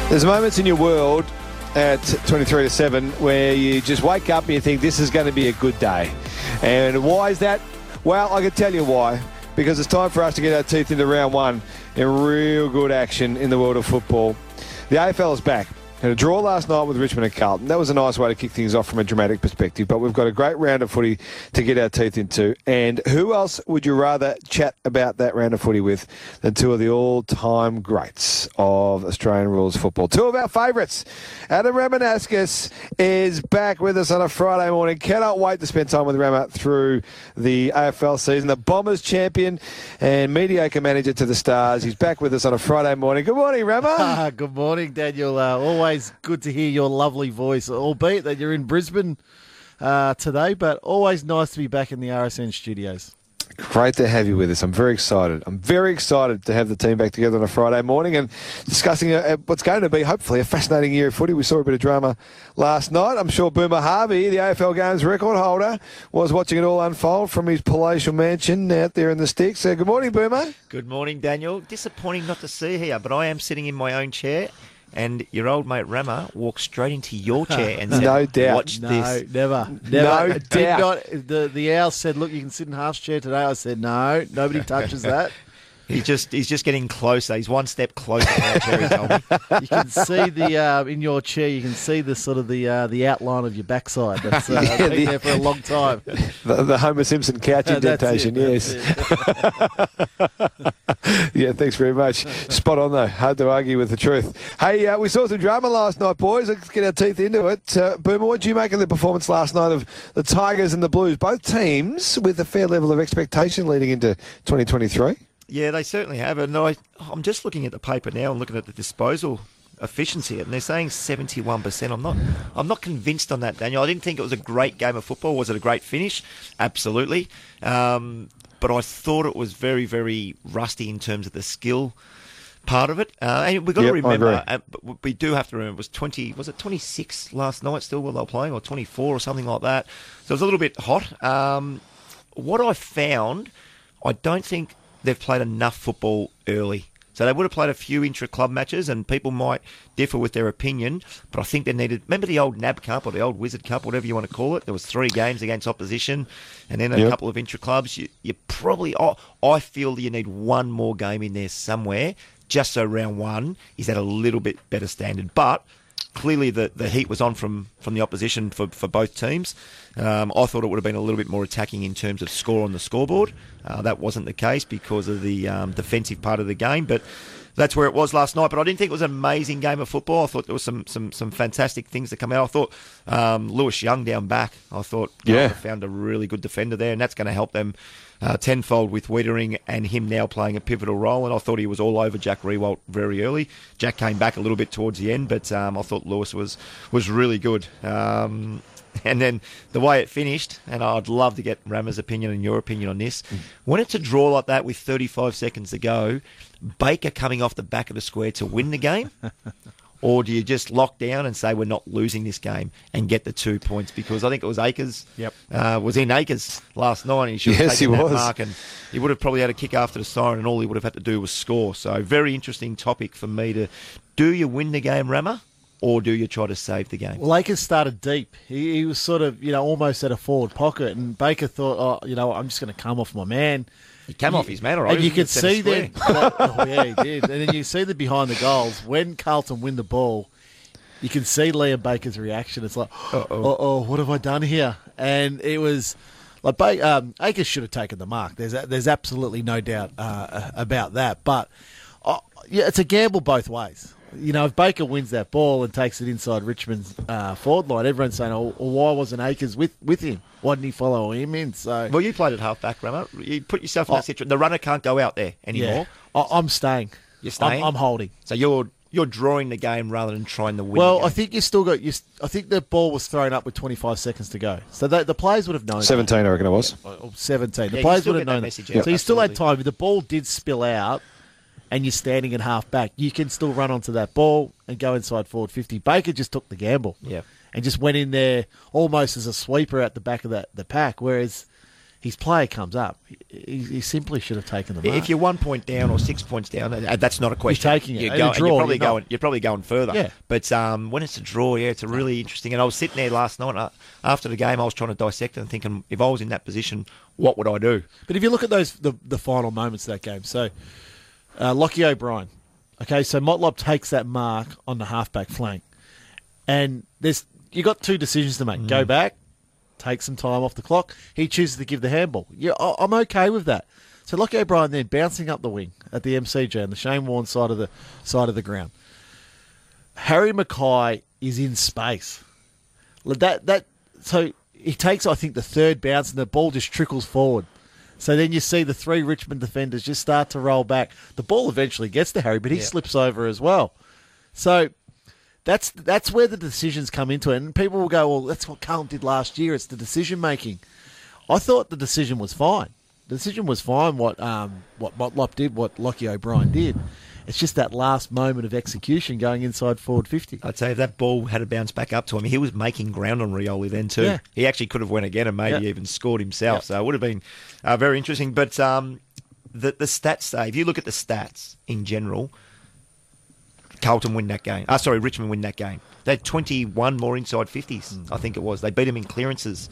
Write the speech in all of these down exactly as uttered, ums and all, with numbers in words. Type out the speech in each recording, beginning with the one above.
There's moments in your world at twenty-three to seven where you just wake up and you think this is going to be a good day. And why is that? Well, I can tell you why. Because it's time for us to get our teeth into round one in real good action in the world of football. The A F L is back. Had a draw last night with Richmond and Carlton. That was a nice way to kick things off from a dramatic perspective, but we've got a great round of footy to get our teeth into. And who else would you rather chat about that round of footy with than two of the all-time greats of Australian rules football? Two of our favourites. Adam Ramanauskas is back with us on a Friday morning. Cannot wait to spend time with Rama through the A F L season. The Bombers champion and mediocre manager to the Stars. He's back with us on a Friday morning. Good morning, Rama. Good morning, Daniel. Uh, always good to hear your lovely voice, albeit that you're in Brisbane uh, today, but always nice to be back in the R S N studios. Great to have you with us. I'm very excited. I'm very excited to have the team back together on a Friday morning and discussing uh, what's going to be, hopefully, a fascinating year of footy. We saw a bit of drama last night. I'm sure Boomer Harvey, the A F L Games record holder, was watching it all unfold from his palatial mansion out there in the sticks. Uh, good morning, Boomer. Good morning, Daniel. Disappointing not to see here, but I am sitting in my own chair. And your old mate Rama walked straight into your chair and said, no doubt. watch No, this. never. never. No Did doubt. Not, the, the owl said, look, you can sit in Half's chair today. I said, no, nobody touches that. He's just he's just getting closer. He's one step closer to that chair, he told me. You can see the uh, in your chair. You can see the sort of the uh, the outline of your backside. That's uh, Yeah, been the- there for a long time. The, the Homer Simpson couch That's indentation, it, yes. that's it. Yeah, thanks very much. Spot on, though. Hard to argue with the truth. Hey, uh, we saw some drama last night, boys. Let's get our teeth into it. Uh, Boomer, what do you make of the performance last night of the Tigers and the Blues? Both teams with a fair level of expectation leading into twenty twenty-three. Yeah, they certainly have. And I, I'm just looking at the paper now and looking at the disposal efficiency, and they're saying seventy-one percent. I'm not, I'm not convinced on that, Daniel. I didn't think it was a great game of football. Was it a great finish? Absolutely. Um, but I thought it was very, very rusty in terms of the skill part of it. Uh, and we've got Yep, to I remember, agree. uh, but we do have to remember, it was twenty, was it twenty-six last night still while they were playing, or twenty-four or something like that. So it was a little bit hot. Um, what I found, I don't think they've played enough football early. So they would have played a few intra-club matches, and people might differ with their opinion, but I think they needed... Remember the old N A B Cup or the old Wizard Cup, whatever you want to call it? There was three games against opposition and then a Yep. couple of intra-clubs. You, you probably... Oh, I feel you need one more game in there somewhere, just so round one is at a little bit better standard. But clearly the, the heat was on from, from the opposition for, for both teams. Um, I thought it would have been a little bit more attacking in terms of score on the scoreboard. Uh, that wasn't the case because of the um, defensive part of the game, but that's where it was last night. But I didn't think it was an amazing game of football. I thought there was some some, some fantastic things that come out. I thought um, Lewis Young down back, I thought Yeah. they found a really good defender there, and that's going to help them uh, tenfold with Wiedering and him now playing a pivotal role. And I thought he was all over Jack Riewoldt very early. Jack came back a little bit towards the end, but um, I thought Lewis was, was really good. Um, And then the way it finished, and I'd love to get Rama's opinion and your opinion on this, when it's a draw like that with thirty-five seconds to go, Baker coming off the back of the square to win the game, or do you just lock down and say we're not losing this game and get the two points? Because I think it was Akers, Yep. uh, was in Akers last night, and he should have Yes, taken he that was. mark, and he would have probably had a kick after the siren, and all he would have had to do was score. So very interesting topic for me to, do you win the game, Rama? Or do you try to save the game? Well, Akers started deep. He, he was sort of, you know, almost at a forward pocket, and Baker thought, oh, you know, I'm just going to come off my man. He came off his man, all right. And you He was could in see centre then, square. that, oh yeah, he did. And then you see that behind the goals, when Carlton win the ball, you can see Liam Baker's reaction. It's like, Uh-oh. oh, oh, what have I done here? And it was like, ba- um, Akers should have taken the mark. There's a, there's absolutely no doubt uh, about that. But uh, yeah, it's a gamble both ways. You know, if Baker wins that ball and takes it inside Richmond's uh, forward line, everyone's saying, oh, well, why wasn't Akers with, with him? Why didn't he follow him in? So, Well, you played at half-back, Rama. You put yourself in Oh. that situation. The runner can't go out there anymore. yeah, I, I'm staying. You're staying? I'm, I'm holding. So you're you're drawing the game rather than trying to win Well, the game. I think you still got. You, I think the ball was thrown up with twenty-five seconds to go, so the, the players would have known. seventeen, I reckon it was. that. Or seventeen. The Yeah, you players still would have get that known. message That. out, So you still had absolutely. time. If the ball did spill out, and you're standing at half back, you can still run onto that ball and go inside forward fifty. Baker just took the gamble, Yeah. and just went in there almost as a sweeper at the back of the the pack, whereas his player comes up, he, he simply should have taken the mark. If you're one point down or six points down, uh, that's not a question. You're taking it. You're, In go- a draw, you're probably you're not. going. You're probably going further. Yeah. But um, when it's a draw, yeah, it's a really interesting. And I was sitting there last night uh, after the game. I was trying to dissect it and thinking, if I was in that position, what would I do? But if you look at those the, the final moments of that game, so uh, Lockie O'Brien, okay, so Motlop takes that mark on the halfback flank, and there's you got two decisions to make: Mm. go back, take some time off the clock. He chooses to give the handball. Yeah, I- I'm okay with that. So Lockie O'Brien then bouncing up the wing at the M C G on the Shane Warne side of the side of the ground. Harry Mackay is in space. That that so he takes, I think, the third bounce and the ball just trickles forward. So then you see the three Richmond defenders just start to roll back. The ball eventually gets to Harry, but he Yeah. slips over as well. So that's that's where the decisions come into it. And people will go, well, that's what Carlton did last year. It's the decision making. I thought the decision was fine. The decision was fine. What um what Motlop did, what Lockie O'Brien did. It's just that last moment of execution going inside forward fifty. I'd say if that ball had to bounce back up to him, he was making ground on Rioli then too. Yeah. He actually could have went again and maybe Yeah. even scored himself. Yeah. So it would have been uh, very interesting. But um, the the stats say, if you look at the stats in general, Carlton win that game. Ah, sorry, Richmond win that game. They had twenty-one more inside fifties, Mm. I think it was. They beat them in clearances.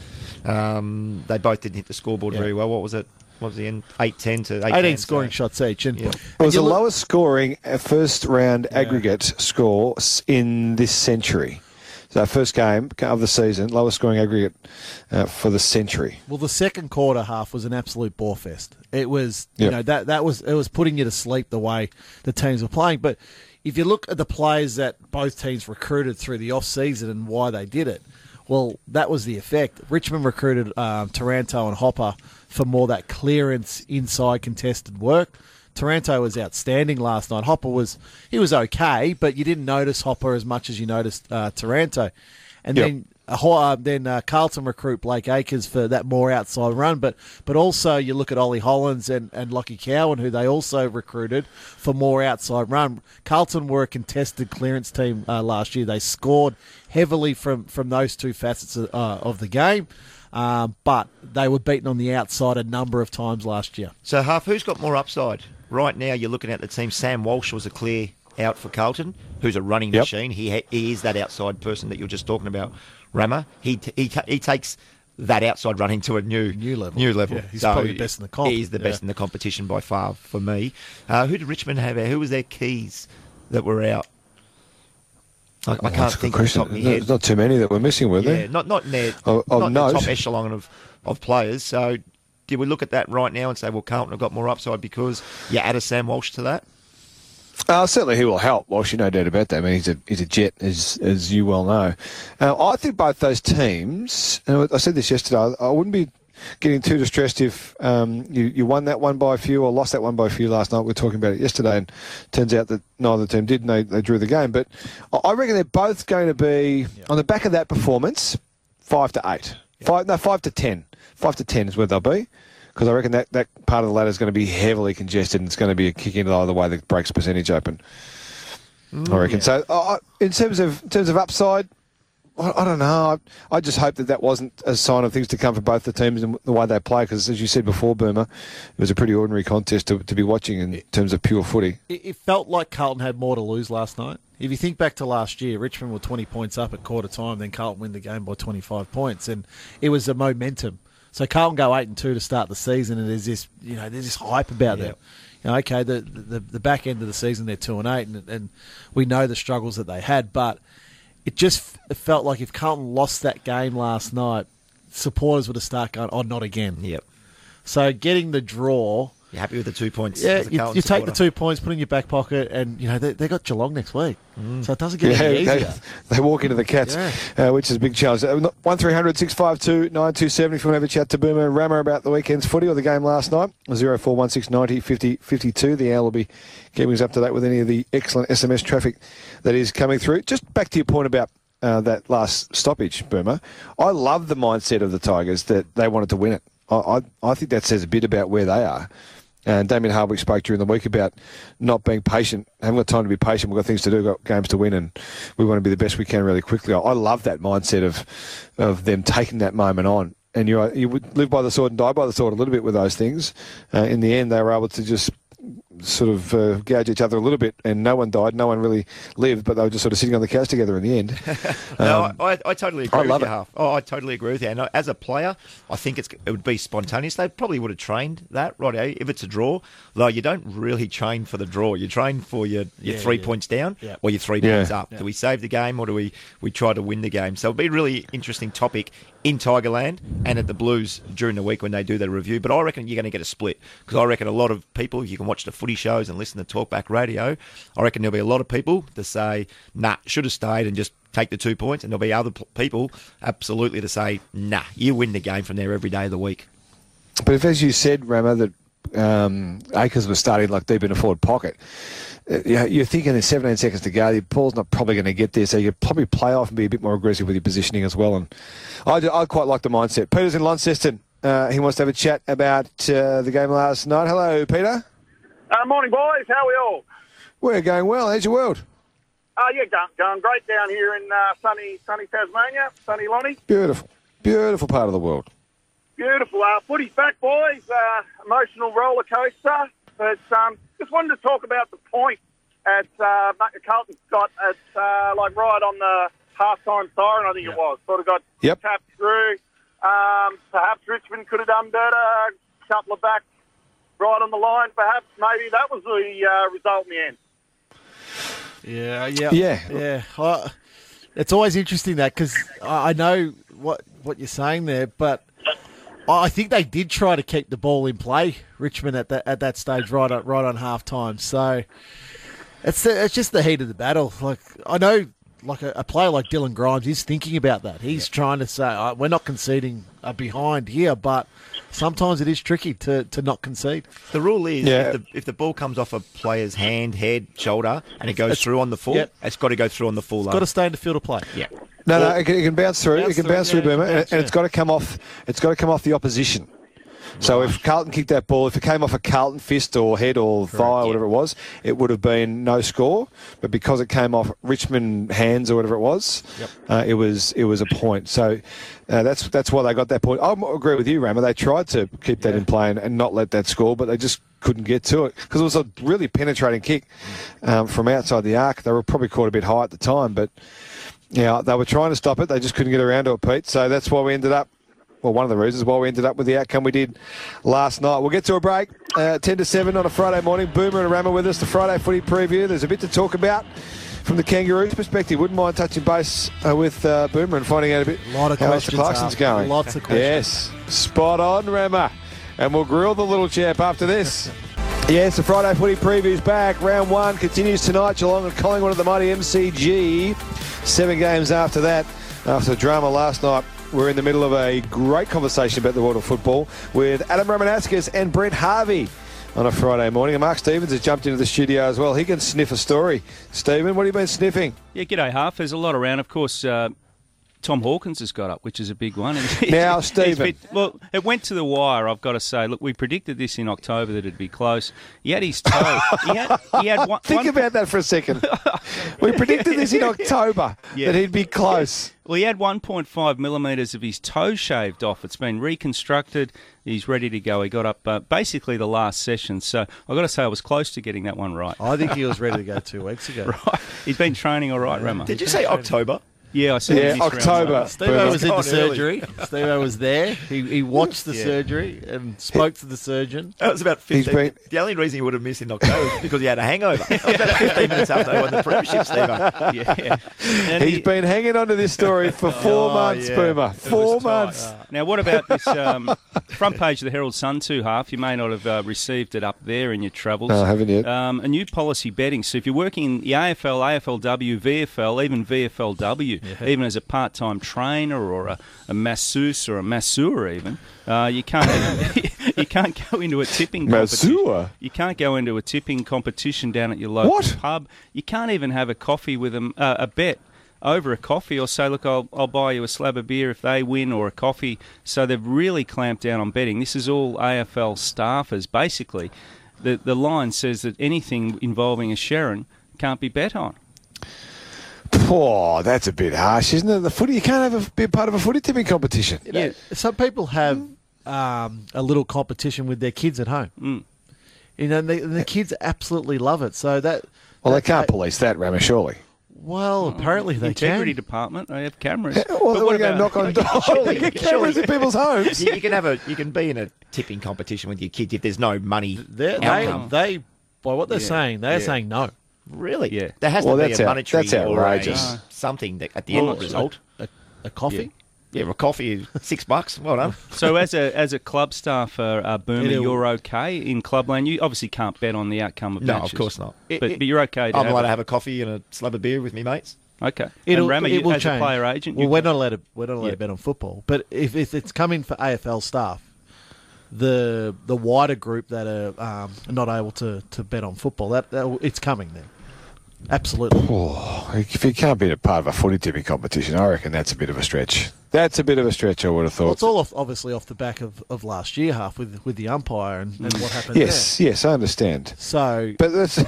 Um, they both didn't hit the scoreboard Yeah. very well. What was it? What was the end? eight ten to eight eighteen scoring shots each. And, Yeah. It and was you the look- lowest scoring uh, first round aggregate score s- in this century. So first game of the season, lowest scoring aggregate uh, for the century. Well, the second quarter half was an absolute bore fest. It was, you Yep. know, that that was it was putting you to sleep the way the teams were playing. But if you look at the players that both teams recruited through the off season and why they did it, well, that was the effect. Richmond recruited um, Taranto and Hopper for more that clearance inside contested work. Taranto was outstanding last night. Hopper was he was okay, but you didn't notice Hopper as much as you noticed uh, Taranto. And Yep. then uh, Ho- uh, then uh, Carlton recruit Blake Acres for that more outside run, but but also you look at Ollie Hollins and, and Lockie Cowan, who they also recruited for more outside run. Carlton were a contested clearance team uh, last year. They scored heavily from, from those two facets of, uh, of the game, um, but they were beaten on the outside a number of times last year. So, Half, who's got more upside? Right now, you're looking at the team. Sam Walsh was a clear out for Carlton, who's a running Yep. machine. He ha- he is that outside person that you're just talking about, Rama. He t- he, ta- he takes that outside running to a new New level. New level. Yeah, he's probably best in the comp. He's the best Yeah. in the competition by far for me. Uh, who did Richmond have? Who was their keys that were out? I, I Oh, can't that's a good think of the question. top of my There's head. not too many that were missing, were Yeah, there? not not in their Of- of not in note. the top echelon of, of players. So, did we look at that right now and say, well, Carlton have got more upside because you add a Sam Walsh to that? Uh, certainly he will help, Walsh, no doubt about that. I mean, he's a, he's a jet, as as you well know. Uh, I think both those teams, and I said this yesterday, I, I wouldn't be getting too distressed if um, you, you won that one by a few or lost that one by a few last night. We were talking about it yesterday, and turns out that neither team did, and they, they drew the game. But I I reckon they're both going to be, on the back of that performance, five to eight. Five, no, five to ten. Five to ten is where they'll be. Because I reckon that, that part of the ladder is going to be heavily congested and it's going to be a kick in either way that breaks percentage open. I reckon. yeah. So uh, in terms of in terms of upside, I, I don't know. I, I just hope that that wasn't a sign of things to come for both the teams and the way they play. Because as you said before, Burma, it was a pretty ordinary contest to, to be watching in terms of pure footy. It, it felt like Carlton had more to lose last night. If you think back to last year, Richmond were twenty points up at quarter time, then Carlton win the game by twenty-five points, and it was a momentum. So Carlton go eight and two to start the season, and there's this, you know, there's this hype about Yeah. them. You know, okay, the, the the back end of the season they're two and eight, and, and we know the struggles that they had, but it just f- felt like if Carlton lost that game last night, supporters would have started going, "Oh, not again." Yep. So getting the draw. You happy with the two points? Yeah, as a you, Carlton you take the supporter? two points, put it in your back pocket, and you know they they got Geelong next week, so it doesn't get Yeah, any they, easier. they walk into the Cats, Yeah. uh, which is a big challenge. Uh, one three hundred six five two nine two seven if you want to have a chat to Boomer and Rammer about the weekend's footy or the game last night. zero four one six ninety fifty fifty-two. The Owl will be keeping us up to date with any of the excellent S M S traffic that is coming through. Just back to your point about uh, that last stoppage, Boomer. I love the mindset of the Tigers that they wanted to win it. I, I, I think that says a bit about where they are. And Damien Hardwick spoke during the week about not being patient. Haven't got time to be patient. We've got things to do, got games to win, and we want to be the best we can really quickly. I love that mindset of of them taking that moment on and you you would live by the sword and die by the sword a little bit with those things. Uh, in the end, they were able to just sort of uh, gouge each other a little bit, and no one died, no one really lived, but they were just sort of sitting on the couch together in the end. no, um, I, I totally agree I with love you, it. Half. Oh, I totally agree with you. And uh, as a player, I think it's, it would be spontaneous. They probably would have trained that, right? Eh? If it's a draw, though you don't really train for the draw. You train for your, your Yeah, three yeah. points down Yeah. or your three Yeah. points up. Yeah. Do we save the game or do we, we try to win the game? So it'll be a really interesting topic in Tigerland and at the Blues during the week when they do their review. But I reckon you're going to get a split because I reckon a lot of people, if you can watch the footy shows and listen to Talkback Radio, I reckon there'll be a lot of people to say, nah, should have stayed and just take the two points. And there'll be other p- people absolutely to say, nah, you win the game from there every day of the week. But if, as you said, Ramo, that um, Akers was starting like deep in a forward pocket, uh, you- you're thinking there's seventeen seconds to go. Paul's not probably going to get there, so you could probably play off and be a bit more aggressive with your positioning as well. And I, do- I quite like the mindset. Peter's in Launceston. Uh, he wants to have a chat about uh, the game last night. Hello, Peter. Uh, morning, boys. How are we all? We're going well. How's your world? Uh, yeah, going, going great down here in uh, sunny sunny Tasmania, sunny Lonnie. Beautiful. Beautiful part of the world. Beautiful. Uh, footy's back, boys. Uh, emotional roller coaster. But um, just wanted to talk about the point at uh, Carlton got at uh, like right on the halftime siren, I think it was. Sort of got Yep. tapped through. Um, perhaps Richmond could have done better. A couple of backs right on the line. Perhaps maybe that was the uh, result in the end. Yeah, yeah, Yeah. yeah. I, it's always interesting that because I I know what what you're saying there, but I think they did try to keep the ball in play, Richmond, at that at that stage, right on right on half time. So it's the, it's just the heat of the battle. Like I know, like a, a player like Dylan Grimes is thinking about that. He's trying to say "Oh, we're not conceding a behind here, but sometimes it is tricky to, to not concede. The rule is Yeah. if, the, if the ball comes off a player's hand, head, shoulder, and it goes through on the full, Yep. it's got to go through on the full. Got to stay in the field of play. Yeah. No, no, it can, it can bounce through. Bounce it can through, bounce yeah, through, it can Boomer, and, bounce, and it's yeah. got to come off. It's got to come off the opposition. So if Carlton kicked that ball, if it came off a Carlton fist or head or thigh or yeah. whatever it was, it would have been no score. But because it came off Richmond hands or whatever it was, Yep. uh, it was it was a point. So uh, that's that's why they got that point. I agree with you, Rama. They tried to keep that Yeah. in play and, and not let that score, but they just couldn't get to it because it was a really penetrating kick um, from outside the arc. They were probably caught a bit high at the time, but yeah, they were trying to stop it. They just couldn't get around to it, Pete. So that's why we ended up. Well, one of the reasons why we ended up with the outcome we did last night. We'll get to a break. Uh, ten to seven on a Friday morning. Boomer and Rama with us. The Friday footy preview. There's a bit to talk about from the Kangaroos' perspective. Wouldn't mind touching base uh, with uh, Boomer and finding out a bit A lot of how questions, Mister Clarkson's Alf. going. Lots of questions. Yes, spot on, Rama. And we'll grill the little champ after this. Yes, the Friday footy preview's back. Round one continues tonight. Geelong and Collingwood at the mighty M C G. Seven games after that, after the drama last night. We're in the middle of a great conversation about the world of football with Adam Romanaskas and Brent Harvey on a Friday morning. And Mark Stevens has jumped into the studio as well. He can sniff a story. Stephen, what have you been sniffing? Yeah, g'day, Half. There's a lot around. Of course, uh, Tom Hawkins has got up, which is a big one. Now, He's Stephen. bit- well, it went to the wire, I've got to say. Look, we predicted this in October that it'd be close. He had his toe. he, had, he had one... Think one, about that for a second. We predicted this in October, Yeah. that he'd be close. Well, he had one point five millimetres of his toe shaved off. It's been reconstructed. He's ready to go. He got up uh, basically the last session. So I've got to say I was close to getting that one right. I think he was ready to go two weeks ago. Right. He's been training all right, Rama. Did you say October? Yeah, I said Yeah, this round. October. Steve-O was in the Gone early. surgery. Steve-O was there. He, he watched the Yeah. surgery and spoke to the surgein. That was about He's fifteen. been- The only reason he would have missed in October is because he had a hangover. That was about fifteen minutes after they won the premiership, Steve. Yeah. And He's he- been hanging on to this story for four Oh, months, yeah. Boomer. It Four was tight. months. Now, what about this um, front page of the Herald Sun two Half? You may not have uh, received it up there in your travels. No, I haven't yet. Um, a new policy betting. So if you're working in the A F L, A F L W, V F L, even V F L W, even as a part-time trainer or a, a masseuse or a masseur even, uh, you can't you can't go into a tipping competition. Masseur? You can't go into a tipping competition down at your local What? pub. You can't even have a coffee with them, uh, a bet over a coffee, or say, look, I'll, I'll buy you a slab of beer if they win, or a coffee. So they've really clamped down on betting. This is all A F L staffers. Basically, the, the line says that anything involving a Sharon can't be bet on. Oh, that's a bit harsh, isn't it? The footy, you can't have a, be a part of a footy tipping competition. You know, some people have um, a little competition with their kids at home. Mm. You know, and the, and the kids absolutely love it. So that. Well, they that- can't police that, Rama, surely. Well, apparently they Integrity can. department, they have cameras. Well, But they're what going to about- knock on doors. Surely- They get cameras in people's homes. You, you can have a, you can be in a tipping competition with your kids if there's no money. They're, they, outcome. they, by what they're Yeah. saying, they're Yeah. saying no. Really? Yeah. There has Well, to be that's a out- monetary that's outrageous. or a something that, at the Well, end result. A, a coffee. Yeah, a coffee, six bucks. Well done. So as a as a club staffer, uh, Boomer, It'll- you're okay in clubland. You obviously can't bet on the outcome of No, matches. of course not. But, but you're okay to I'm have allowed it. to have a coffee and a slab of beer with me mates. Okay. It'll, and Rama, it you, will as change. a player agent, Well, you we're can- not allowed to. We're not allowed Yeah. to bet on football. But if, if it's coming for A F L staff, the the wider group that are um, not able to, to bet on football, that, that it's coming then. Absolutely. Oh, if you can't be a part of a footy tipping competition, I reckon that's a bit of a stretch. That's a bit of a stretch, I would have thought. Well, it's all off, obviously off the back of, of last year half with with the umpire and, and what happened yes, yes, I understand. there. So But that's,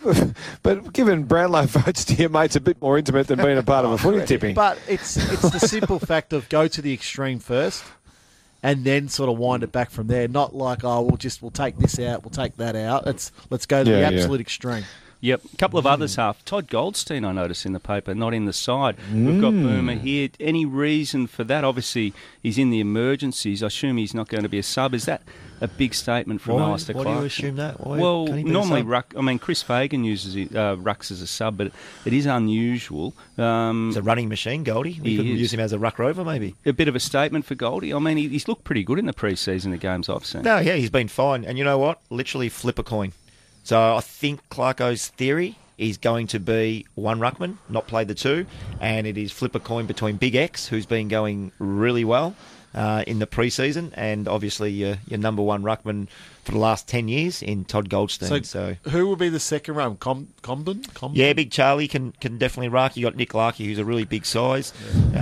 but giving Brownlow votes to your mates a bit more intimate than being a part of a footy tipping. But it's it's the simple fact of go to the extreme first, and then sort of wind it back from there. Not like oh we'll just we'll take this out, we'll take that out. It's let's go to Yeah, the yeah. absolute extreme. Yep. A couple of others half. Todd Goldstein, I noticed in the paper, not in the side. We've got Boomer here. Any reason for that? Obviously, he's in the emergencies. I assume he's not going to be a sub. Is that a big statement from Why- Alistair why do you Clark? assume that? Why well, can't he be a normally, sub? ruck, I mean, Chris Fagan uses it, uh, rucks as a sub, but it is unusual. Um, It's a running machine, Goldie. We He could is. use him as a ruck rover, maybe. a bit of a statement for Goldie. I mean, he, he's looked pretty good in the pre-season, the games I've seen. No, yeah, he's been fine. And you know what? Literally flip a coin. So I think Clarko's theory is going to be one ruckman, not play the two, and it is flip a coin between Big X, who's been going really well uh, in the pre-season, and obviously your, your number one ruckman for the last ten years in Todd Goldstein. So, So, who will be the second round? Com- Comben? Comben? yeah, Big Charlie can, can definitely ruck. You got Nick Larkey, who's a really big size.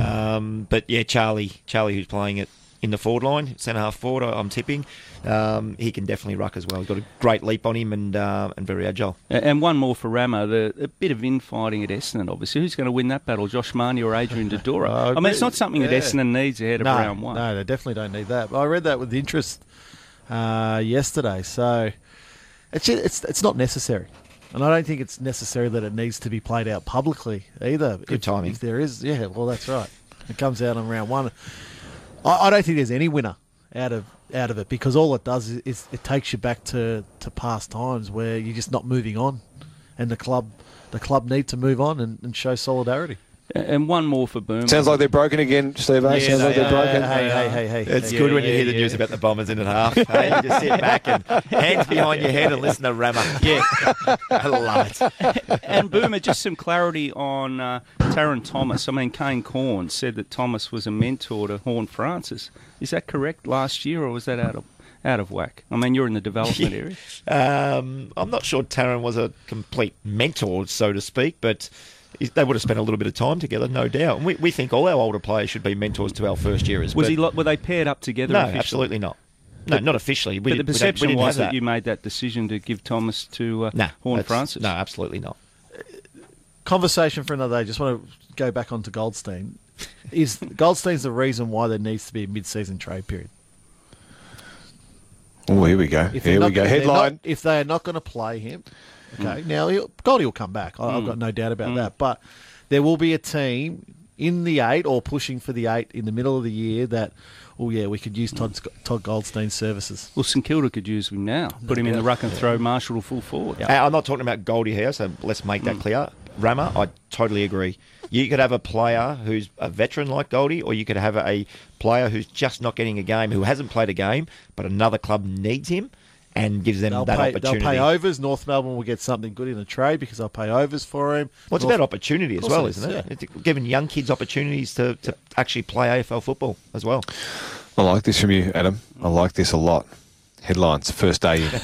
Um, but yeah, Charlie, Charlie, who's playing it in the forward line, centre half forward, I- I'm tipping. Um, he can definitely ruck as well. He's got a great leap on him and uh, and very agile. A- And one more for Ramo, the, a bit of infighting at Essendon, obviously. Who's going to win that battle, Josh Marnie or Adrian Dodora? Oh, I mean, it's not something that yeah. Essendon needs ahead of no, round one. No, they definitely don't need that. But I read that with interest uh, yesterday. So it's, ju- it's it's not necessary. And I don't think it's necessary that it needs to be played out publicly either. Good if, timing. If there is, yeah, well, that's right. It comes out on round one. I, I don't think there's any winner out of out of it because all it does is, is it takes you back to, to past times where you're just not moving on, and the club the club need to move on and, and show solidarity. A- And one more for Boom. Sounds like they're broken again, Steve. eh? Yeah, Sounds like they they're are. broken. Hey, hey, hey, hey. It's hey, good yeah, when you yeah, hear the yeah. news about the Bombers in at half. Hey, you just sit back and hands behind your head and listen to Rama. Yeah. I love it. And Boomer, just some clarity on uh, Taron Thomas. I mean, Kane Corn said that Thomas was a mentor to Horn Francis. Is that correct last year, or was that out of out of whack? I mean, you're in the development area. Um, I'm not sure Taron was a complete mentor, so to speak, but they would have spent a little bit of time together, no doubt. And we, we think all our older players should be mentors to our first yearers. Was but he? lo- Were they paired up together? No, officially? absolutely not. No, not officially. We But the did- we don't- we perception didn't was have that. you made that decision to give Thomas to uh, Nah, Horn that's- Francis. No, absolutely not. Conversation for another day. Just want to go back onto Goldstein. Is Goldstein's the reason why there needs to be a mid-season trade period? Oh, here we go. If they're Here we not- go. if they're Headline. not- if they are not going to play him, okay. Now he'll, Goldie will come back. I, I've got no doubt about that. But there will be a team in the eight or pushing for the eight in the middle of the year that, oh yeah, we could use Todd, Sc- Todd Goldstein's services. Well, St Kilda could use him now. Put him in the ruck and throw Marshall to full forward. Hey, I'm not talking about Goldie here, so let's make that clear. Rama, I totally agree. You could have a player who's a veteran like Goldie, or you could have a player who's just not getting a game, who hasn't played a game, but another club needs him and gives them They'll that pay, they'll opportunity. pay overs. North Melbourne will get something good in a trade because they'll pay overs for him. Well, it's North- about opportunity as Of well, course it isn't is, it? It's giving young kids opportunities to, to actually play A F L football as well. I like this from you, Adam. I like this a lot. Headlines, first day in.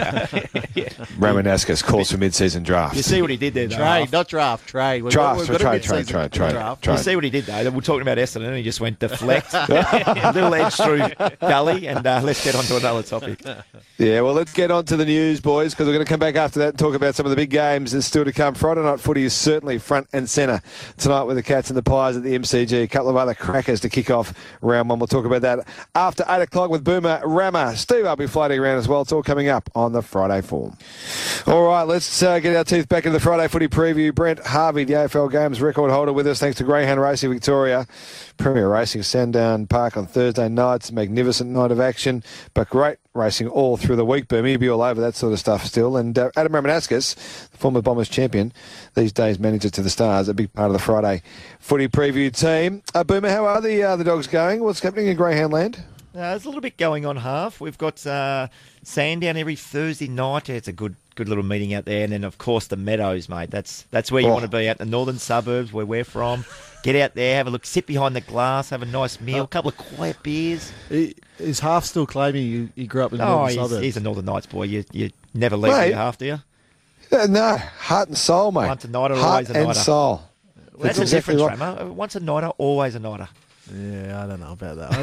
Ramanaskas calls for mid-season draft. You see what he did there, though. Trade, not draft, trade. We've Draft, got- we've trade, got a trade, mid-season trade, trade, draft. trade. You see what he did, though. We're talking about Essendon, and he just went deflect, a little edge through gully, and uh, let's get on to another topic. Yeah, well, let's get on to the news, boys, because we're going to come back after that and talk about some of the big games that's still to come. Friday night footy is certainly front and centre tonight with the Cats and the Pies at the M C G. A couple of other crackers to kick off round one. We'll talk about that after eight o'clock with Boomer Rama. Steve, I'll be floating around as well. It's all coming up on the Friday form. All right, let's uh, get our teeth back into the Friday footy preview. Brent Harvey, the A F L Games record holder, with us thanks to Greyhound Racing Victoria. Premier Racing, Sandown Park on Thursday nights. Magnificent night of action, but great racing all through the week. Boom, you'll be all over that sort of stuff still. And uh, Adam Ramanaskas, the former Bombers champion, these days manager to the Stars, a big part of the Friday footy preview team. Uh, Boomer, how are the uh, the Dogs going? What's happening in Greyhound Land? Uh, there's a little bit going on half. We've got uh, Sandown every Thursday night. It's a good good little meeting out there. And then, of course, the Meadows, mate. That's that's where you Oh. want to be, out in the northern suburbs where we're from. Get out there, have a look, sit behind the glass, have a nice meal, a couple of quiet beers. He- Is Half still claiming you, you grew up in the Oh, northern he's, suburbs? he's a Northern Nights boy. You you never leave Mate. your half, do you? Uh, no, heart and soul, mate. Once a nighter, heart always a and nighter. soul. That's the exactly difference, right. Ramo. Once a nighter, always a nighter. Yeah, I don't know about that.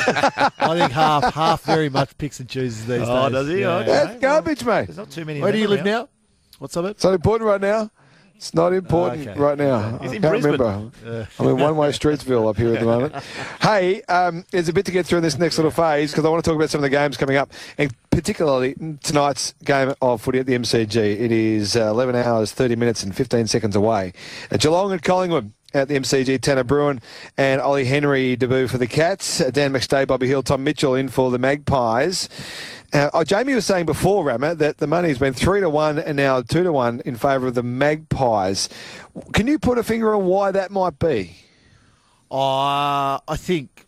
I, I think half half very much picks and chooses these Oh, days. does he? Yeah. Okay. That's garbage, mate. There's not too many. Where of do you them live around. now? What suburb? It's not important right now. It's not important Okay. right now. He's I in can't Brisbane. remember. I'm in one-way Streetsville up here at the moment. Hey, um, there's a bit to get through in this next little phase because I want to talk about some of the games coming up, and particularly tonight's game of footy at the M C G. It is uh, eleven hours, thirty minutes and fifteen seconds away. Uh, Geelong and Collingwood at the M C G. Tanner Bruin and Ollie Henry debut for the Cats. Uh, Dan McStay, Bobby Hill, Tom Mitchell in for the Magpies. Uh, oh, Jamie was saying before, Rama, that the money's been three to one and now two to one in favour of the Magpies. Can you put a finger on why that might be? Uh, I think.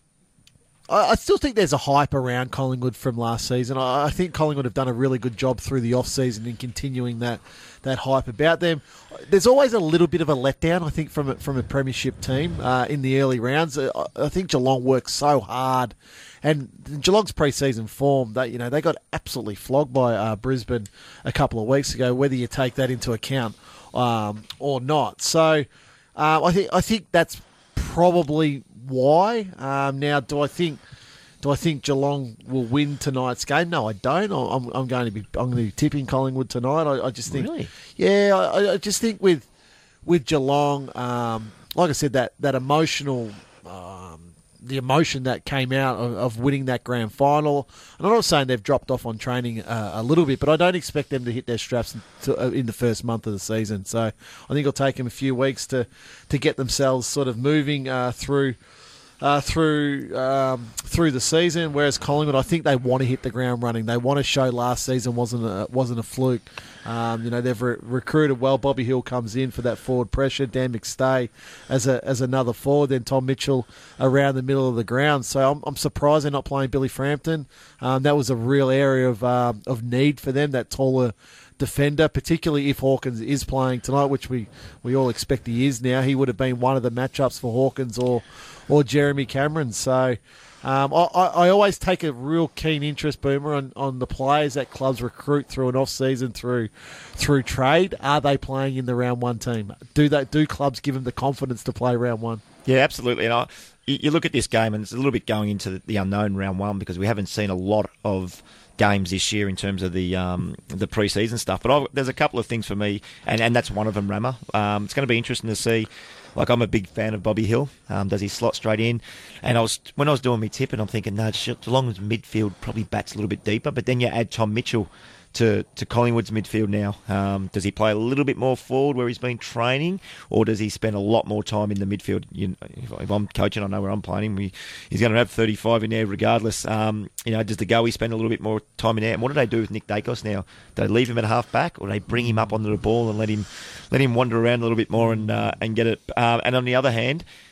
I I still think there's a hype around Collingwood from last season. I I think Collingwood have done a really good job through the off-season in continuing that, that hype about them. There's always a little bit of a letdown, I think, from a, from a premiership team uh, in the early rounds. Uh, I think Geelong works so hard, and Geelong's pre-season form, they, you know, they got absolutely flogged by uh, Brisbane a couple of weeks ago, whether you take that into account um, or not. So um, I think I think that's probably why. Um, now, do I think do I think Geelong will win tonight's game? No, I don't. I'm, I'm going to be I'm going to be tipping Collingwood tonight. I, I just think, Really? yeah, I, I just think with with Geelong, um, like I said, that that emotional. Um, the emotion that came out of, of winning that grand final. And I'm not saying they've dropped off on training uh, a little bit, but I don't expect them to hit their straps to, uh, in the first month of the season. So I think it'll take them a few weeks to, to get themselves sort of moving uh, through uh, through um, through the season. Whereas Collingwood, I think they want to hit the ground running. They want to show last season wasn't a, wasn't a fluke. Um, you know, they've re- recruited well. Bobby Hill comes in for that forward pressure. Dan McStay as a as another forward. Then Tom Mitchell around the middle of the ground. So I'm, I'm surprised they're not playing Billy Frampton. Um, that was a real area of um, of need for them. That taller defender, particularly if Hawkins is playing tonight, which we, we all expect he is now. He would have been one of the matchups for Hawkins or or Jeremy Cameron. So. Um, I, I always take a real keen interest, Boomer, on, on the players that clubs recruit through an off-season, through through trade. Are they playing in the round one team? Do they, do clubs give them the confidence to play round one? Yeah, absolutely. And I, you you look at this game, and it's a little bit going into the, the unknown round one because we haven't seen a lot of games this year in terms of the um, the pre-season stuff. But I've, there's a couple of things for me, and, and that's one of them, Rama. Um, it's going to be interesting to see. Like, I'm a big fan of Bobby Hill. Um, does he slot straight in? And I was when I was doing my tipping, I'm thinking, no, Geelong's midfield probably bats a little bit deeper. But then you add Tom Mitchell to, to Collingwood's midfield now. Um, does he play a little bit more forward where he's been training, or does he spend a lot more time in the midfield? You know, if, if I'm coaching, I know where I'm playing him. We, he's going to have thirty-five in there regardless. Um, you know, does the goey spend a little bit more time in there? And what do they do with Nick Dacos now? Do they leave him at half back, or do they bring him up onto the ball and let him let him wander around a little bit more and uh, and get it? Uh, and on the other hand,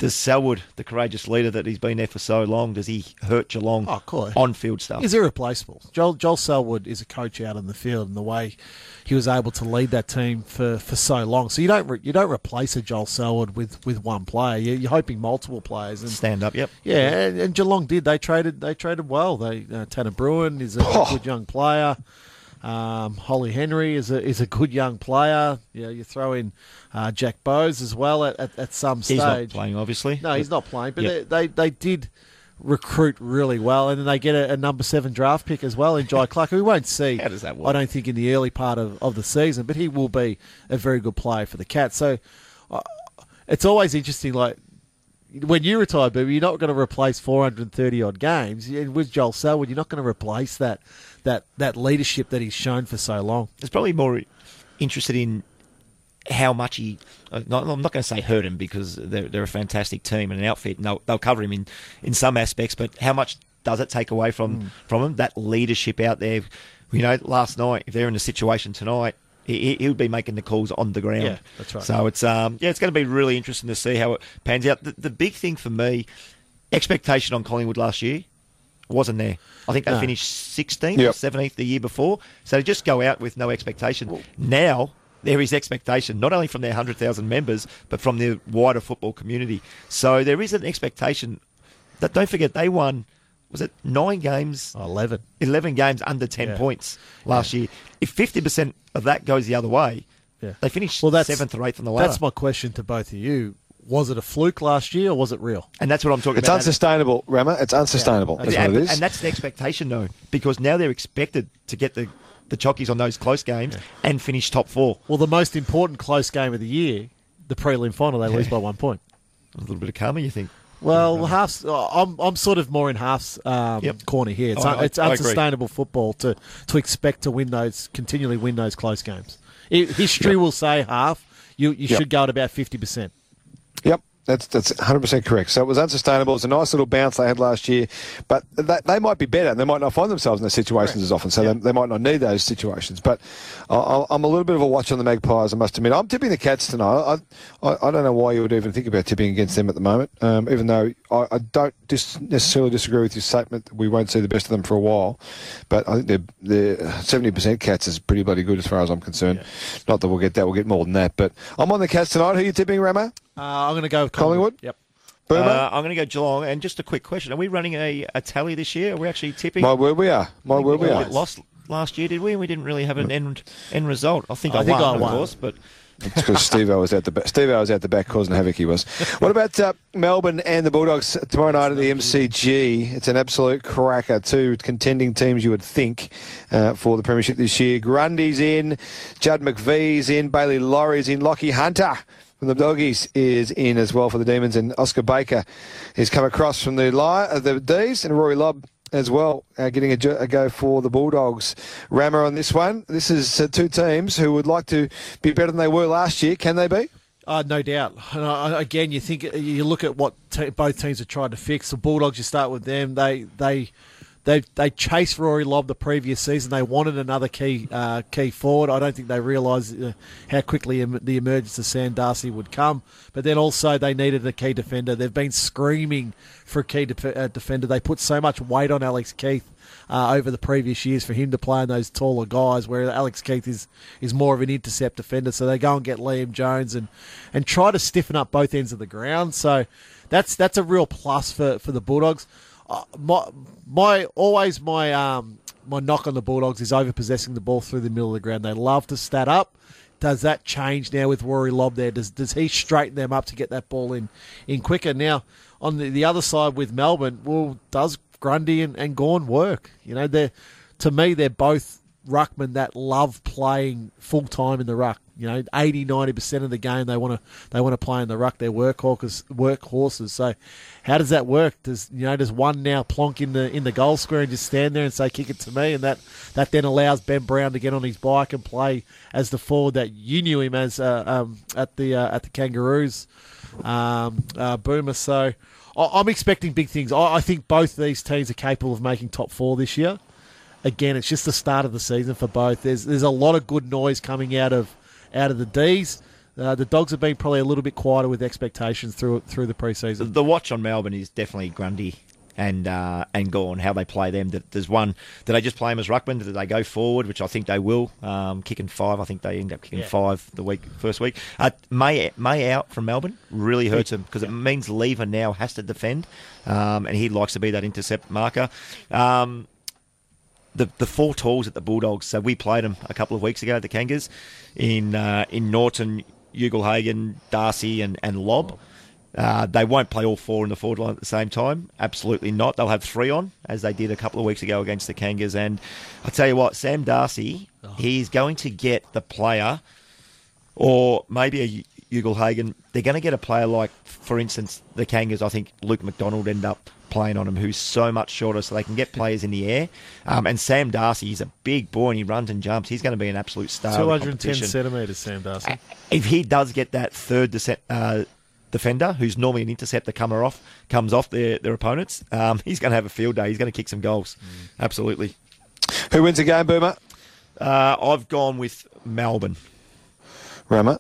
does Selwood, the courageous leader that he's been there for so long, does he hurt Geelong Oh, cool. on-field stuff? He's irreplaceable. Joel, Joel Selwood is a coach out in the field, and the way he was able to lead that team for, for so long. So you don't re, you don't replace a Joel Selwood with, with one player. You're, you're hoping multiple players. And, Stand up, yep. Yeah, and, and Geelong did. They traded they traded well. They uh, Tanner Bruin is a Oh. good young player. Um, Holly Henry is a is a good young player. Yeah, you throw in uh, Jack Bowes as well at, at, at some stage. He's not playing, obviously. No, he's not playing, but Yep. they, they they did recruit really well, and then they get a, a number seven draft pick as well in Jai Clark, who we won't see. How does that work? I don't think in the early part of, of the season, but he will be a very good player for the Cats. So uh, it's always interesting, like when you retire, Booby, you're not going to replace four hundred thirty odd games. And with Joel Selwood, you're not going to replace that that that leadership that he's shown for so long. It's probably more interested in how much he. uh, Not, I'm not going to say hurt him because they're, they're a fantastic team and an outfit, and they'll, they'll cover him in, in some aspects. But how much does it take away from Mm. from him? That leadership out there. You know, last night, if they're in a situation tonight, he, he would be making the calls on the ground. Yeah, that's right. So it's um yeah, it's going to be really interesting to see how it pans out. The, the big thing for me, expectation on Collingwood last year wasn't there. I think they No. finished sixteenth or Yep. seventeenth the year before. So to just go out with no expectation. Now there is expectation, not only from their one hundred thousand members, but from the wider football community. So there is an expectation that, don't forget, they won, was it nine games, Oh, eleven. eleven games under ten Yeah. points last year. If fifty percent of that goes the other way, Yeah. they finished Well, that's- seventh or eighth on the ladder. That's my question to both of you. Was it a fluke last year, or was it real? and that's what I'm talking It's about. unsustainable, Rama. It's unsustainable. That's and, what it is. and that's the expectation, though, because now they're expected to get the, the chockies on those close games and finish top four. Well, the most important close game of the year, the prelim final, they lose by one point. A little bit of karma, you think? Well, half's, I'm I'm sort of more in half's um, Yep. corner here. It's, I- un, I- it's I agree. unsustainable football to, to expect to win those, continually win those close games. It, history will say half. You you Yep. should go at about fifty percent. Yep. That's that's one hundred percent correct. So it was unsustainable. It was a nice little bounce they had last year, but they, they might be better. They might not find themselves in those situations as often, so they, they might not need those situations. But I, I'm a little bit of a watch on the Magpies, I must admit. I'm tipping the Cats tonight. I, I, I don't know why you would even think about tipping against them at the moment, um, even though I, I don't dis- necessarily disagree with your statement that we won't see the best of them for a while. But I think they're, they're seventy percent Cats is pretty bloody good as far as I'm concerned. Not that we'll get that, we'll get more than that. But I'm on the Cats tonight. Who are you tipping, Ramo? Uh, I'm going to go with Collingwood? Yep. Boomer? Uh, I'm going to go Geelong. And just a quick question. Are we running a, a tally this year? Are we actually tipping? My word, we are. My word, we we are. lost last year, did we? And we didn't really have an end end result. I think I I, think won, I of won. course, but It's because Steve O was out the back. Steve O was out the back causing havoc. He was. What about uh, Melbourne and the Bulldogs tomorrow night at the M C G? It's an absolute cracker. Two contending teams, you would think, uh, for the premiership this year. Grundy's in, Judd McVee's in, Bailey Laurie's in, Lockie Hunter from the Doggies is in as well for the Demons, and Oscar Baker has come across from the Li- uh, the D's, and Rory Lobb as well, uh, getting a, jo- a go for the Bulldogs. Rammer on this one. This is uh, two teams who would like to be better than they were last year. Can they be? Uh, no doubt. And, uh, again, you think you look at what te- both teams are trying to fix. The Bulldogs, you start with them. They they they they chased Rory Lobb the previous season. They wanted another key uh, key forward. I don't think they realised uh, how quickly em- the emergence of Sam Darcy would come. But then also they needed a key defender. They've been screaming for a key def- uh, defender. They put so much weight on Alex Keith Uh, over the previous years for him to play on those taller guys, where Alex Keith is, is more of an intercept defender. So they go and get Liam Jones and, and try to stiffen up both ends of the ground. So that's that's a real plus for, for the Bulldogs. Uh, my my always my um my knock on the Bulldogs is over possessing the ball through the middle of the ground. They love to stat up. Does that change now with Rory Lobb there? Does does he straighten them up to get that ball in, in quicker? Now on the, the other side with Melbourne, well, does Grundy and, and Gawn work? You know, they're to me they're both ruckmen that love playing full time in the ruck. You know, eighty, ninety percent of the game they want to they want to play in the ruck. They're workhorses, workhorses. So, how does that work? Does you know does one now plonk in the in the goal square and just stand there and say kick it to me, and that, that then allows Ben Brown to get on his bike and play as the forward that you knew him as uh, um, at the uh, at the Kangaroos, um, uh, Boomer. So, I, I'm expecting big things. I, I think both these teams are capable of making top four this year. Again, it's just the start of the season for both. There's there's a lot of good noise coming out of out of the D's. Uh, the Dogs have been probably a little bit quieter with expectations through through the pre-season. The watch on Melbourne is definitely Grundy and uh, and Gawn, how they play them. There's one, do they just play them as ruckman? Do they go forward, which I think they will, um, kicking five. I think they end up kicking Yeah. five the week first week. Uh, May May out from Melbourne really hurts him because it means Lever now has to defend, um, and he likes to be that intercept marker. Um, the the four talls at the Bulldogs, so we played them a couple of weeks ago at the Kangas in uh, in Norton, Ugelhagen, Darcy and, and Lobb. Uh, they won't play all four in the forward line at the same time. Absolutely not. They'll have three on, as they did a couple of weeks ago against the Kangas. And I tell you what, Sam Darcy, oh. he's going to get the player, or maybe a Ugelhagen. They're going to get a player like, for instance, the Kangas. I think Luke McDonald ended up playing on him, who's so much shorter, so they can get players in the air. Um, and Sam Darcy, he's a big boy and he runs and jumps. He's going to be an absolute star. two hundred ten centimetres, Sam Darcy. If he does get that third descent, uh, defender, who's normally an interceptor, comer off, comes off their, their opponents, um, he's going to have a field day. He's going to kick some goals. Mm. Absolutely. Who wins the game, Boomer? Uh, I've gone with Melbourne. Rama?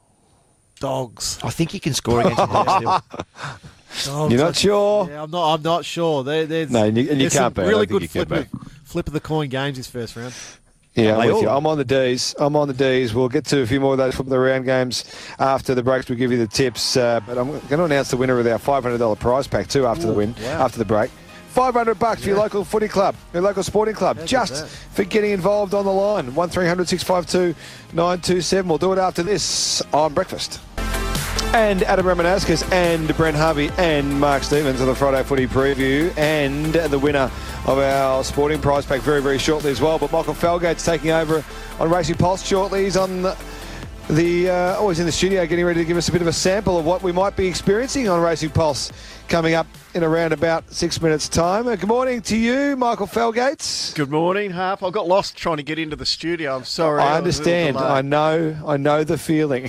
Dogs. I think he can score against them. Dogs. You're not sure? Yeah, I'm not. I'm not sure. There, there's, no, and you, and you can't be. Really good you flip of, flip of the coin games this first round. Yeah, I'm They with you. all- I'm on the D's. I'm on the D's. We'll get to a few more of those from the round games after the breaks. We'll give you the tips. Uh, but I'm going to announce the winner of our five hundred dollars prize pack too after Ooh, the win, wow. after the break. five hundred bucks for your Yeah. local footy club, your local sporting club, How just good's that? for getting involved on the line. one three hundred six five two nine two seven. We'll do it after this on Breakfast. And Adam Ramanaskas and Brent Harvey and Mark Stevens on the Friday Footy Preview, and the winner of our sporting prize pack very, very shortly as well. But Michael Felgate's taking over on Racing Pulse shortly. He's on the, the uh, always in the studio getting ready to give us a bit of a sample of what we might be experiencing on Racing Pulse coming up in around about six minutes' time. Uh, good morning to you, Michael Felgates. Good morning, Harp. I got lost trying to get into the studio. I'm sorry. I was a little understand. delayed. I know. I know the feeling.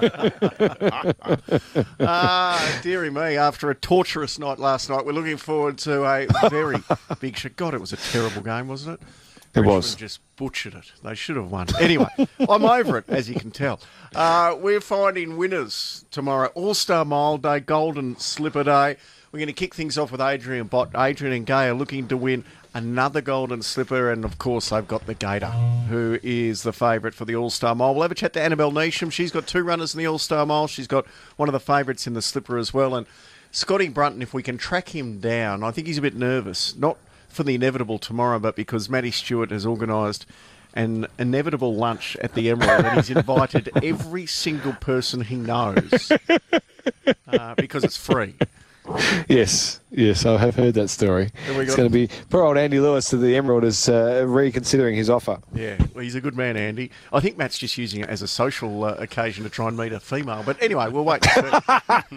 Ah, dearie me. After a torturous night last night, we're looking forward to a very big show. God, it was a terrible game, wasn't it? It Richmond was. just butchered it. They should have won. Anyway, I'm over it, as you can tell. Uh, we're finding winners tomorrow. All-Star Mile Day, Golden Slipper Day. We're going to kick things off with Adrian Bott. Adrian and Gay are looking to win another Golden Slipper, and of course they've got the Gator, who is the favourite for the All-Star Mile. We'll have a chat to Annabelle Neesham. She's got two runners in the All-Star Mile. She's got one of the favourites in the Slipper as well. And Scotty Brunton, if we can track him down, I think he's a bit nervous, not for the inevitable tomorrow, but because Matty Stewart has organised an inevitable lunch at the Emerald, and he's invited every single person he knows uh, because it's free. Yes, yes, I have heard that story. There we It's go. going to be poor old Andy Lewis to the Emerald is uh, reconsidering his offer. Yeah, well, he's a good man, Andy. I think Matt's just using it as a social uh, occasion to try and meet a female. But anyway, we'll wait and see.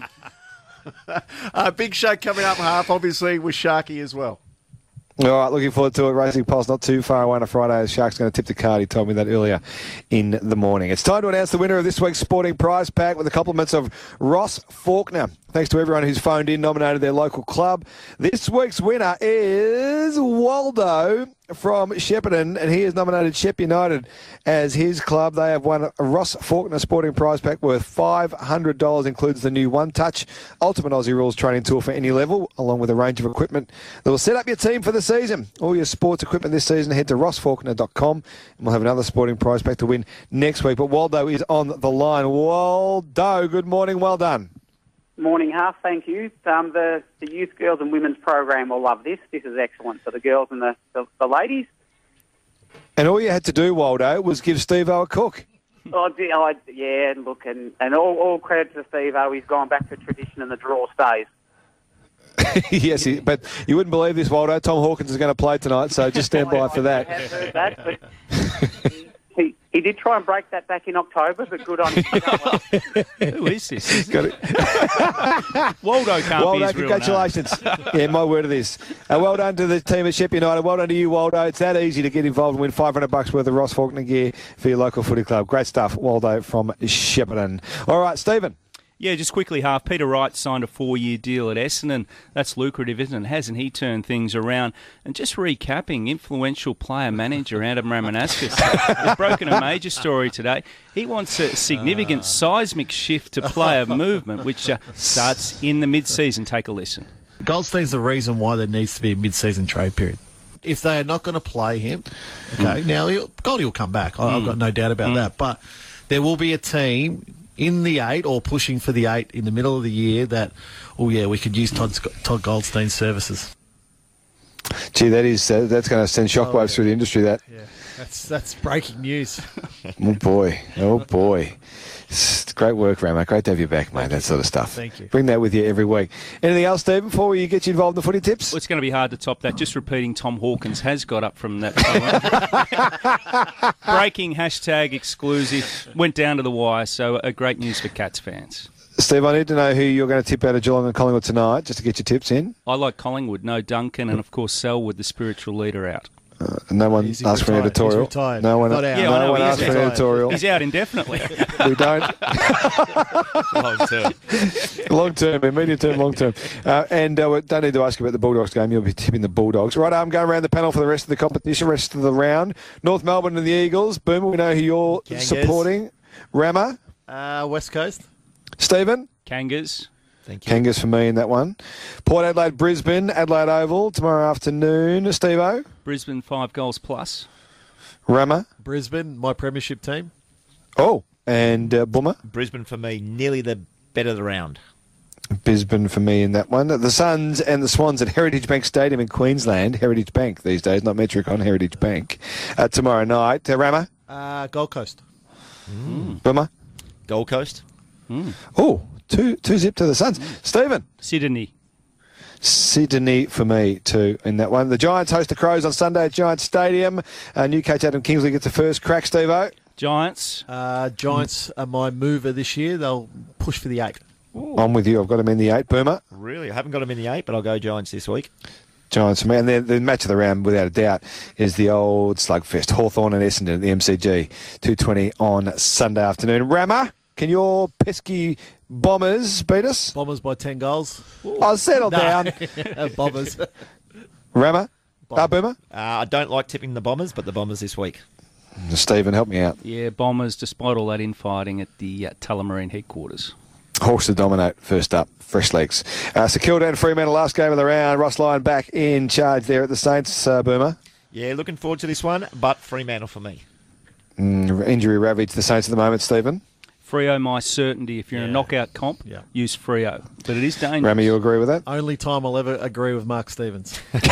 uh, big show coming up, Harp, obviously, with Sharky as well. All right, looking forward to it. Racing Pulse not too far away on a Friday. The Sharks going to tip the card. He told me that earlier in the morning. It's time to announce the winner of this week's sporting prize pack with the compliments of Ross Faulkner. Thanks to everyone who's phoned in, nominated their local club. This week's winner is Waldo from Shepparton, and he has nominated Shep United as his club. They have won a Ross Faulkner sporting prize pack worth five hundred dollars, includes the new One Touch Ultimate Aussie Rules training tool for any level, along with a range of equipment that will set up your team for the season. All your sports equipment this season, head to ross faulkner dot com, and we'll have another sporting prize pack to win next week. But Waldo is on the line. Waldo, good morning, well done. Morning, Half. Thank you. Um, the, the Youth, Girls and Women's program will love this. This is excellent for the girls and the, the, the ladies. And all you had to do, Waldo, was give Steve-O a cook. Oh, d- oh, yeah, and look, and, and all, all credit to Steve-O. He's gone back to tradition and the draw stays. Yes, he, but you wouldn't believe this, Waldo. Tom Hawkins is going to play tonight, so just stand by for I that. have heard that, but he, he did try and break that back in October, but good on him. Who is this? Got it. Waldo can't be Waldo, his real name. congratulations. Yeah, my word of this. Uh, well done to the team at Shep United. Well done to you, Waldo. It's that easy to get involved and win five hundred bucks worth of Ross Faulkner gear for your local footy club. Great stuff, Waldo from Shepparton. All right, Stephen. Yeah, just quickly, half. Peter Wright signed a four-year deal at Essendon. That's lucrative, isn't it? Hasn't he turned things around? And just recapping, influential player manager Adam Ramanauskas has broken a major story today. He wants a significant seismic shift to player movement, which uh, starts in the mid-season. Take a listen. Goldstein's the reason why there needs to be a mid-season trade period. If they are not going to play him, okay, mm. now he'll, Goldie will come back. Mm. I've got no doubt about mm. that. But there will be a team in the eight or pushing for the eight in the middle of the year that, oh yeah, we could use Todd, Todd Goldstein's services. Gee, that is uh, that's going to send shockwaves oh, yeah. through the industry. That yeah, that's that's breaking news. Oh boy, oh boy. It's great work, Ramo. Great to have you back, mate. Thank that you. Sort of stuff. Thank you. Bring that with you every week. Anything else, Steve, before we get you involved in the footy tips? Well, it's going to be hard to top that. Just repeating, Tom Hawkins has got up from that. Breaking hashtag exclusive. Went down to the wire, so a great news for Cats fans. Steve, I need to know who you're going to tip out of Geelong and Collingwood tonight, just to get your tips in. I like Collingwood. No Duncan, and of course Selwood, the spiritual leader, out. Uh, no one He's asked for an editorial. He's retired. No one, Not out. Yeah, no I know, one he is asked for an retired. editorial. He's out indefinitely. We don't. Long term. Long term, medium term, long term. Uh, and uh, we don't need to ask you about the Bulldogs game. You'll be tipping the Bulldogs. Right, I'm going around the panel for the rest of the competition, rest of the round. North Melbourne and the Eagles. Boomer, we know who you're Kangas. supporting. Rama. Uh, West Coast. Stephen. Kangas. Thank you. Kangas for me in that one. Port Adelaide, Brisbane, Adelaide Oval tomorrow afternoon. Steve-O. Brisbane five goals plus. Rama. Brisbane, my premiership team. Oh, and uh, Boomer. Brisbane for me, nearly the better of the round. Brisbane for me in that one. The Suns and the Swans at Heritage Bank Stadium in Queensland. Heritage Bank these days, not Metricon, Heritage Bank. Uh, tomorrow night. Uh, Rama. Uh, Gold Coast. Mm. Boomer. Gold Coast. Mm. Oh, two, two zip to the Suns. Mm. Stephen. Sydney. Sydney for me too in that one. The Giants host the Crows on Sunday at Giants Stadium. Uh, new coach Adam Kingsley gets the first crack, Steve-O. Giants. Uh, Giants are my mover this year. They'll push for the eight. Ooh. I'm with you. I've got them in the eight. Boomer. Really? I haven't got them in the eight, but I'll go Giants this week. Giants for me. And then the match of the round, without a doubt, is the old slugfest. Hawthorn and Essendon at the M C G. two twenty on Sunday afternoon. Rama, can your pesky Bombers beat us? Bombers by ten goals. I'll settle No. down. Bombers. Rama? Uh, Boomer? Uh, I don't like tipping the Bombers, but the Bombers this week. Stephen, help me out. Yeah, Bombers, despite all that infighting at the uh, Tullamarine headquarters. Hawks to dominate. First up, fresh legs. Uh, St Kilda and Fremantle, last game of the round. Ross Lyon back in charge there at the Saints. Uh, Boomer? Yeah, looking forward to this one, but Fremantle for me. Mm, injury ravaged the Saints at the moment, Stephen. Freo, my certainty. If you're in Yeah. a knockout comp, Yeah. use Freo. But it is dangerous. Rami, you agree with that? Only time I'll ever agree with Mark Stevens. And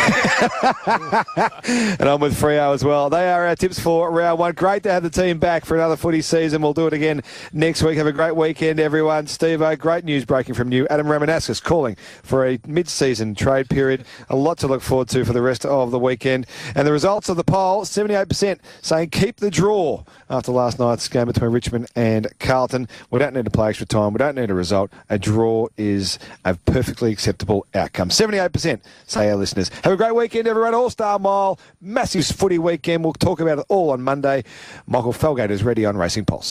I'm with Freo as well. They are our tips for round one. Great to have the team back for another footy season. We'll do it again next week. Have a great weekend, everyone. Steve-O, great news breaking from you. Adam Ramanauskas calling for a mid-season trade period. A lot to look forward to for the rest of the weekend. And the results of the poll, seventy-eight percent saying keep the draw after last night's game between Richmond and Carlton. We don't need to play extra time. We don't need a result. A draw is a perfectly acceptable outcome. seventy-eight percent say our listeners. Have a great weekend, everyone. All-Star Mile, massive footy weekend. We'll talk about it all on Monday. Michael Felgate is ready on Racing Pulse.